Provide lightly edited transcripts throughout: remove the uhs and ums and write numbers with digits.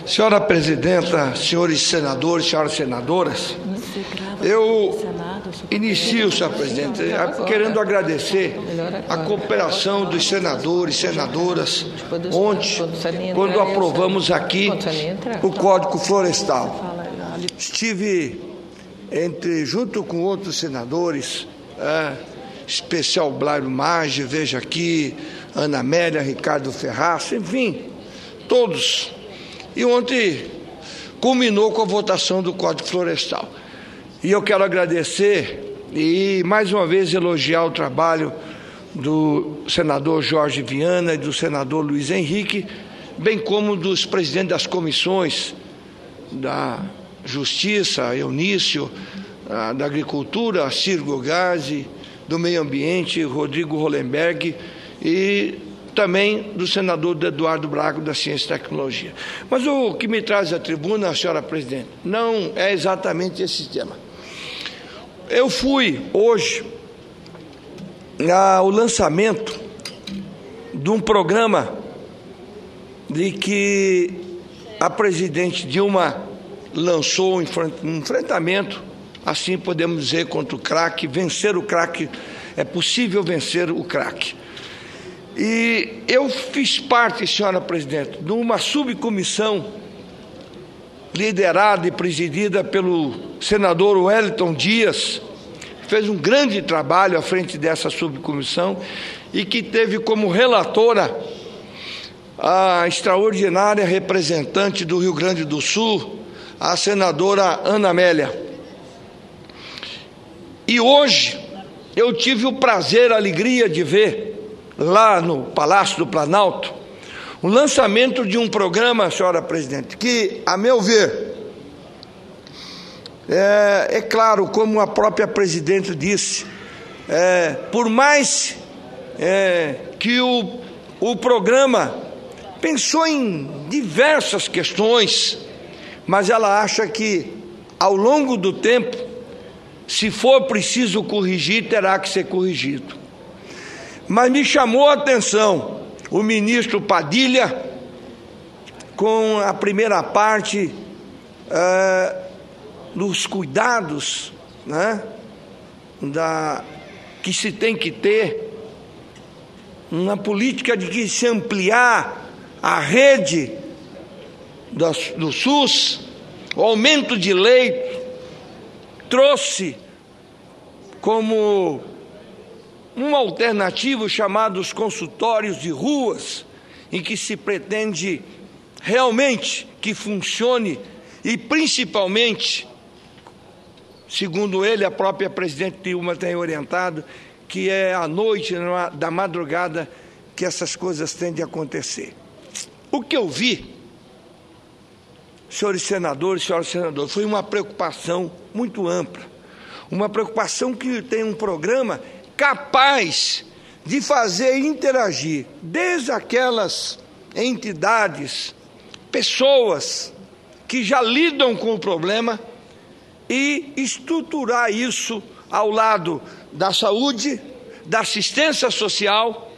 Senhora presidenta, senhores senadores, senhoras senadoras, eu inicio, senhora presidente, querendo agradecer a cooperação dos senadores e senadoras ontem, quando aprovamos aqui o Código Florestal. Estive junto com outros senadores, especial Blairo Maggi, veja aqui, Ana Amélia, Ricardo Ferraz, enfim, todos. E ontem culminou com a votação do Código Florestal. E eu quero agradecer e mais uma vez elogiar o trabalho do senador Jorge Viana e do senador Luiz Henrique, bem como dos presidentes das comissões da Justiça, Eunício, da Agricultura, Ciro Gogazzi, do Meio Ambiente, Rodrigo Hollenberg, e também do senador Eduardo Braga, da Ciência e Tecnologia. Mas o que me traz à tribuna, senhora presidente, não é exatamente esse tema. Eu fui hoje ao lançamento de um programa de que a presidente Dilma lançou um enfrentamento, assim podemos dizer, contra o crack, vencer o crack, é possível vencer o crack. E eu fiz parte, senhora presidente, de uma subcomissão liderada e presidida pelo senador Wellington Dias, que fez um grande trabalho à frente dessa subcomissão e que teve como relatora a extraordinária representante do Rio Grande do Sul, a senadora Ana Amélia. E hoje eu tive o prazer, a alegria de ver lá no Palácio do Planalto, o lançamento de um programa, senhora presidente, que, a meu ver, é claro, como a própria presidente disse, por mais que o programa pensou em diversas questões, mas ela acha que, ao longo do tempo, se for preciso corrigir, terá que ser corrigido. Mas me chamou a atenção o ministro Padilha, com a primeira parte dos cuidados, né, que se tem que ter, uma política de que se ampliar a rede do SUS, o aumento de leito, trouxe como uma alternativa chamados consultórios de ruas, em que se pretende realmente que funcione e principalmente, segundo ele, a própria presidente Dilma tem orientado, que é à noite, da madrugada, que essas coisas tendem a acontecer. O que eu vi, senhores senadores, senhoras senadoras, foi uma preocupação muito ampla, uma preocupação que tem um programa capaz de fazer interagir desde aquelas entidades, pessoas que já lidam com o problema e estruturar isso ao lado da saúde, da assistência social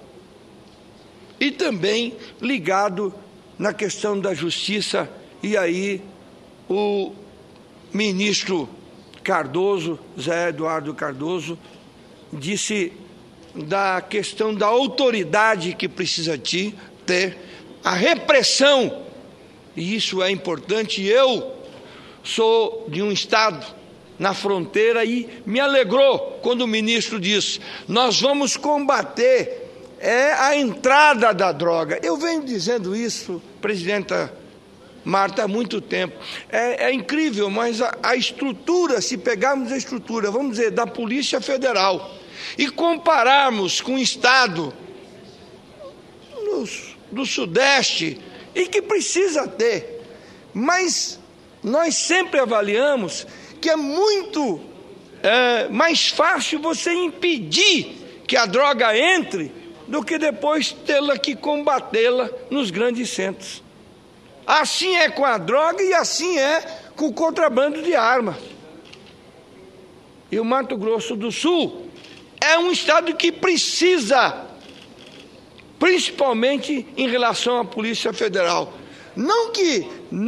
e também ligado na questão da justiça. E aí o ministro Cardoso, Zé Eduardo Cardoso, disse da questão da autoridade que precisa ter, a repressão, e isso é importante. Eu sou de um estado na fronteira e me alegrou quando o ministro disse: nós vamos combater a entrada da droga. Eu venho dizendo isso, presidenta Marta, há muito tempo. É incrível, mas a estrutura, se pegarmos a estrutura, vamos dizer, da Polícia Federal, e compararmos com o estado do Sudeste, e que precisa ter, mas nós sempre avaliamos que é muito mais fácil você impedir que a droga entre do que depois tê-la que combatê-la nos grandes centros. Assim é com a droga e assim é com o contrabando de armas. E o Mato Grosso do Sul é um estado que precisa, principalmente em relação à Polícia Federal, Não que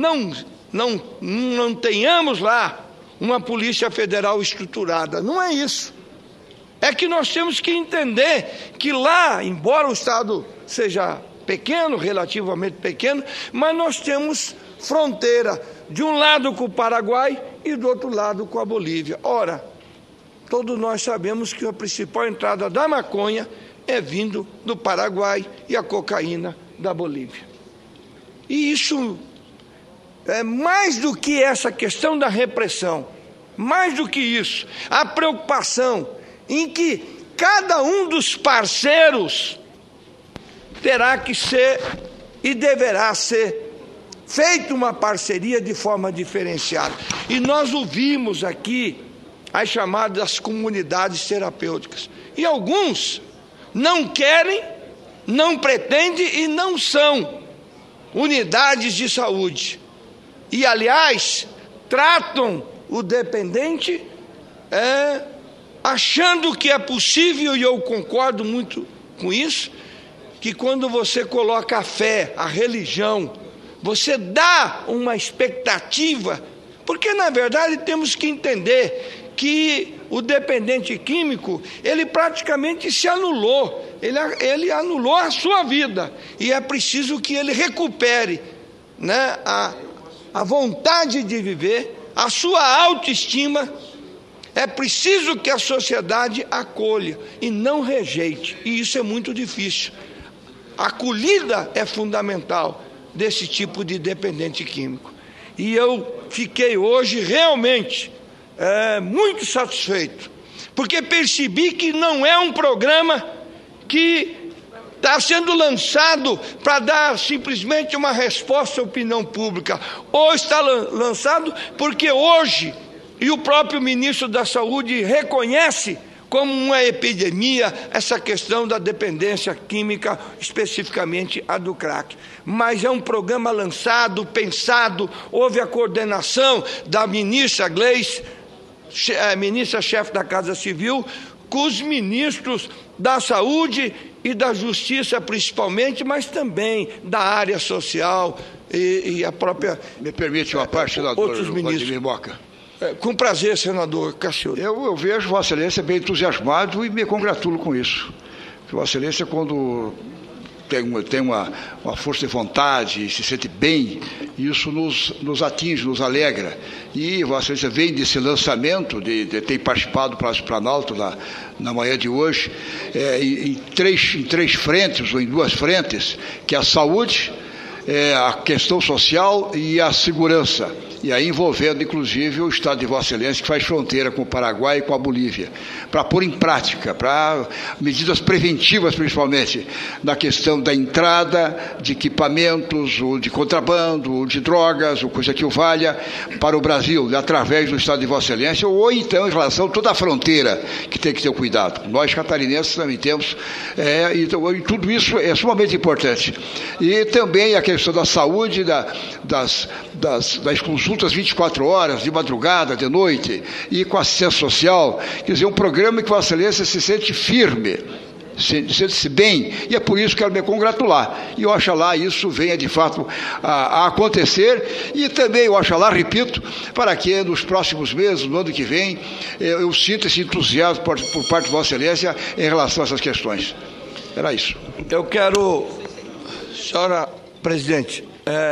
não tenhamos lá uma Polícia Federal estruturada, não é isso. É que nós temos que entender que lá, embora o Estado seja pequeno, relativamente pequeno, mas nós temos fronteira de um lado com o Paraguai e do outro lado com a Bolívia. Ora, todos nós sabemos que a principal entrada da maconha é vindo do Paraguai e a cocaína da Bolívia. E isso é mais do que essa questão da repressão, mais do que isso, a preocupação em que cada um dos parceiros terá que ser e deverá ser feita uma parceria de forma diferenciada. E nós ouvimos aqui as chamadas comunidades terapêuticas. E alguns não querem, não pretendem e não são unidades de saúde. E, aliás, tratam o dependente achando que é possível, e eu concordo muito com isso, que quando você coloca a fé, a religião, você dá uma expectativa, porque na verdade temos que entender que o dependente químico, ele praticamente se anulou, ele anulou a sua vida, e é preciso que ele recupere, né, a vontade de viver, a sua autoestima. É preciso que a sociedade acolha e não rejeite, e isso é muito difícil. A acolhida é fundamental desse tipo de dependente químico. E eu fiquei hoje realmente muito satisfeito, porque percebi que não é um programa que está sendo lançado para dar simplesmente uma resposta à opinião pública, ou está lançado porque hoje, e o próprio ministro da Saúde reconhece como uma epidemia essa questão da dependência química, especificamente a do crack. Mas é um programa lançado, pensado, houve a coordenação da ministra Gleice, ministra-chefe da Casa Civil, com os ministros da Saúde e da Justiça principalmente, mas também da área social e a própria... Me permite uma parte, senador Vladimir Moca. Com prazer, senador Cassiano. Eu vejo Vossa Excelência bem entusiasmado e me congratulo com isso. Vossa Excelência, quando tem uma força de vontade e se sente bem, isso nos atinge, nos alegra. E Vossa Excelência vem desse lançamento, tem participado do Palácio Planalto na manhã de hoje, em três frentes, ou em duas frentes, que é a saúde, a questão social e a segurança. E aí envolvendo, inclusive, o Estado de Vossa Excelência, que faz fronteira com o Paraguai e com a Bolívia, para pôr em prática, para medidas preventivas, principalmente, na questão da entrada de equipamentos, ou de contrabando, ou de drogas, ou coisa que o valha, para o Brasil, através do Estado de Vossa Excelência, ou então em relação a toda a fronteira, que tem que ter cuidado. Nós, catarinenses, também temos, e tudo isso é sumamente importante. E também a questão da saúde, das consultas 24 horas, de madrugada, de noite, e com assistência social, quer dizer, um programa que Vossa Excelência se sente firme, sente-se bem, e é por isso que quero me congratular. E oxalá isso venha de fato a acontecer, e também oxalá, repito, para que nos próximos meses, no ano que vem, eu sinta esse entusiasmo por parte de Vossa Excelência em relação a essas questões. Era isso. Eu quero, senhora presidente,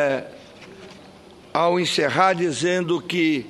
ao encerrar, dizendo que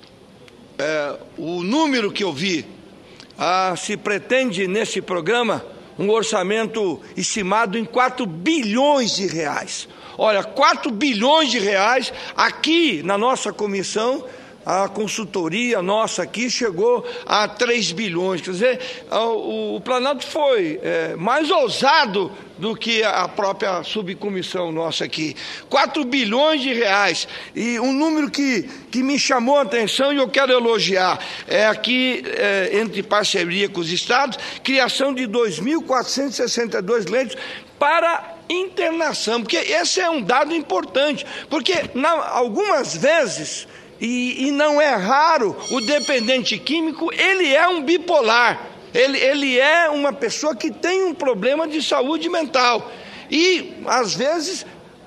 o número que eu vi, se pretende nesse programa um orçamento estimado em 4 bilhões de reais. Olha, 4 bilhões de reais, aqui na nossa comissão, a consultoria nossa aqui chegou a 3 bilhões, quer dizer, o Planalto foi mais ousado do que a própria subcomissão nossa aqui. 4 bilhões de reais, e um número que me chamou a atenção e eu quero elogiar, aqui, entre parceria com os estados, criação de 2.462 leitos para internação, porque esse é um dado importante, porque algumas vezes... E não é raro, o dependente químico, ele é um bipolar, ele é uma pessoa que tem um problema de saúde mental, e às vezes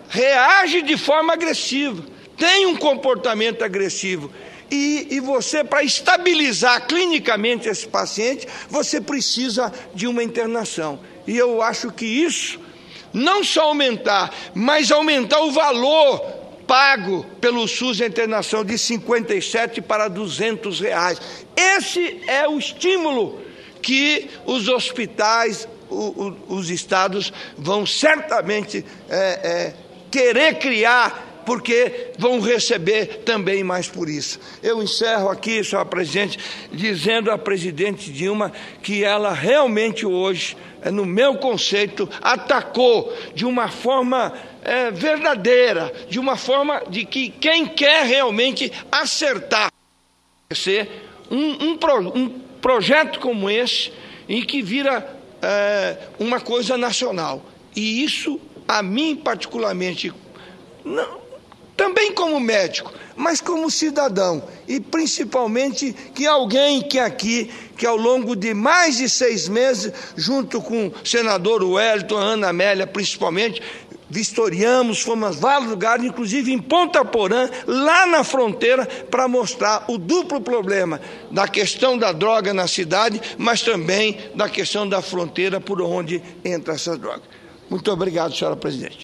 reage de forma agressiva, tem um comportamento agressivo. E você, para estabilizar clinicamente esse paciente, você precisa de uma internação. E eu acho que isso, não só aumentar, mas aumentar o valor pago pelo SUS a internação de R$ 57 para R$ 200. Esse é o estímulo que os hospitais, os estados vão certamente querer criar, porque vão receber também mais por isso. Eu encerro aqui, senhora presidente, dizendo à presidente Dilma que ela realmente hoje, no meu conceito, atacou de uma forma verdadeira, de uma forma de que quem quer realmente acertar, ser um projeto como esse, e que vira uma coisa nacional. E isso, a mim particularmente, não, também como médico, mas como cidadão, e principalmente que alguém que ao longo de mais de 6 meses, junto com o senador Wellington, a Ana Amélia principalmente, vistoriamos, fomos a vários lugares, inclusive em Ponta Porã, lá na fronteira, para mostrar o duplo problema da questão da droga na cidade, mas também da questão da fronteira por onde entra essas drogas. Muito obrigado, senhora presidente.